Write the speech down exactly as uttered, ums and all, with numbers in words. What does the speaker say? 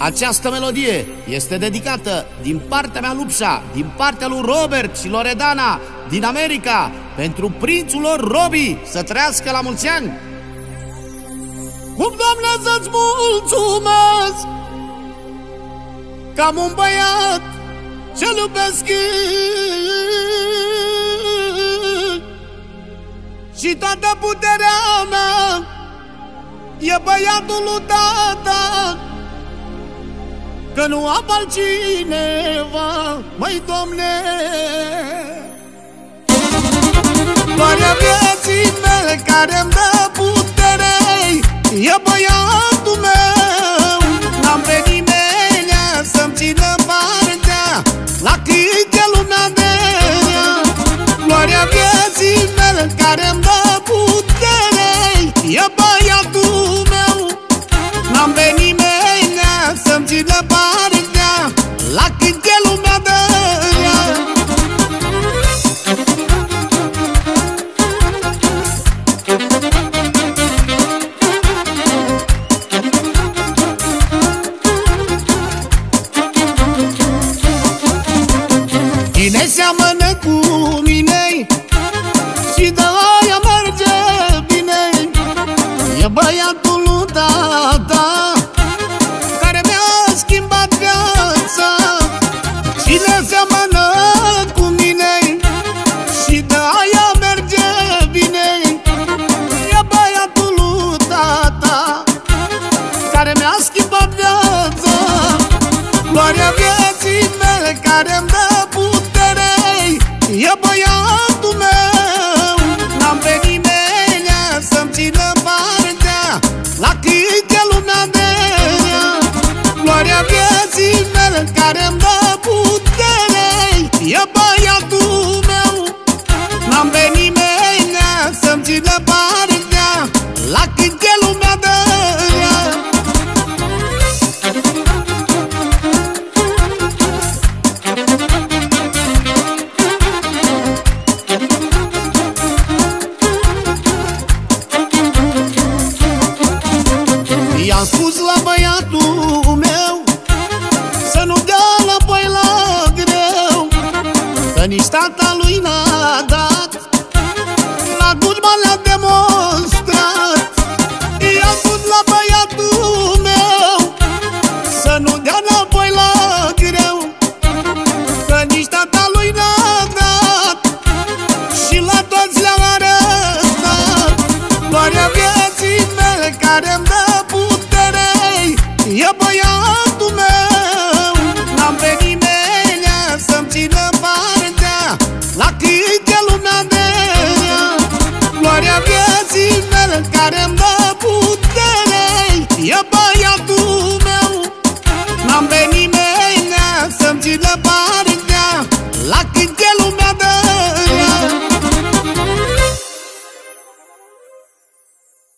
Această melodie este dedicată din partea mea Lupșa, din partea lui Robert și Loredana din America, pentru prințul lor Robi, să trăiască la mulți ani. Cum, Doamne, să-ți mulțumesc că am un băiat ce-l iubesc și toată puterea mea e băiatul lui tata, că nu am altcineva, măi, Doamne. Doarea vieții mele care-mi dă putere e băiatul meu. N-am pe nimeni să-mi țină partea la cât e lumea de rea. Gloria vieții mele care-mi dă putere e băiatul meu. N-am pe nimeni să-mi țină partea la cât e lumea de rea. Cine seamănă cu mine și de aia merge bine e băiatul lui tata, care mi-a schimbat viața. Cine seamănă cu mine și de aia merge bine e băiatul lui tata, care mi-a schimbat viața. Gloria vieții mele care-mi dă putere e băiatul meu. N-am pe nimeni să-mi țină partea la cât e lumea de rea. Gloria vieții mele care-mi dă putere e băiatul meu. N-am pe nimeni să-mi țină partea la cât e lumea de rea. I-am spus la băiatul meu să nu dea înapoi la greu, că nici tata lui n-a dat, la Guzman le-a demonstrat. I-am spus la băiatul meu să nu dea înapoi la greu, că nici tata lui n-a dat și la toți le-a arătat. Gloria vieții mele care-mi dă putere e băiatul